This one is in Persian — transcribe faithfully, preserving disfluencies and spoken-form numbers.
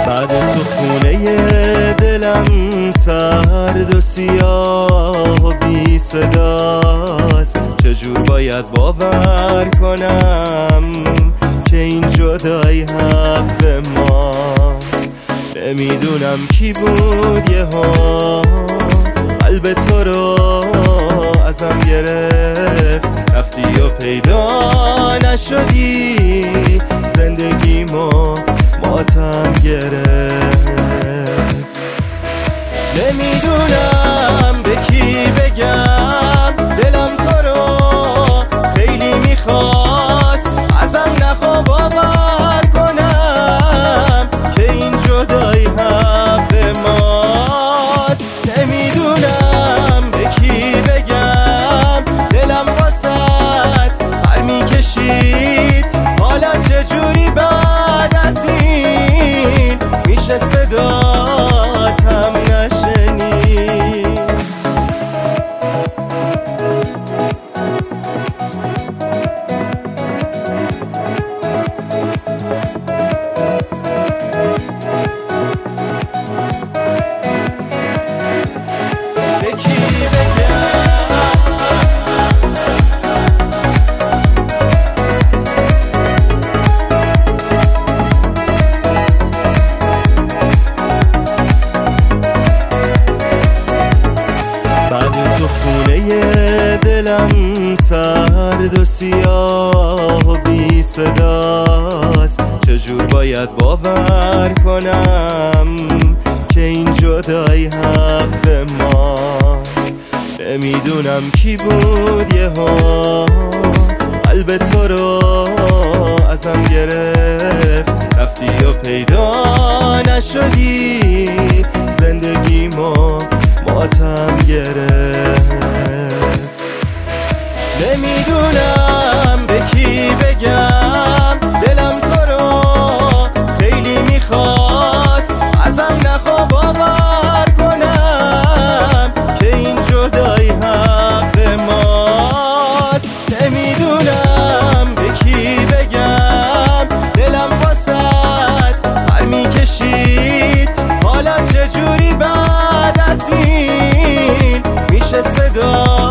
بعد تو خونه دلم سرد و سیاه و بی صداست. چجور باید باور کنم که این جدایی حق ماست؟ نمیدونم کی بود یه ها قلب تو رو ازم گرفت، رفتی و پیدا نشدی، زندگیمو ماتم گرفت. نمیدونم به کی بگم دلم تو رو خیلی میخواست، ازم نخوا باور کنم که این جدایی حق ماست. نمیدونم به کی بگم دلم واسط پر میکشید، حالا چجوری بعد از این میشه صداتم نشنید؟ تو خونه دلم سرد و سیاه و بی صداست. چجور باید باور کنم که این جدایی حق ماست؟ نمیدونم کی بود یه ها قلب تو رو ازم گرفت، رفتی و پیدا نشدی، زندگیمو ماتم گرفت. نمیدونم به کی بگم دلم تو رو خیلی میخواست، ازم نخوا باور کنم که این جدایی حق ماست. نمیدونم به کی بگم دلم واسط پر میکشید، حالا چجوری بعد از این میشه صدا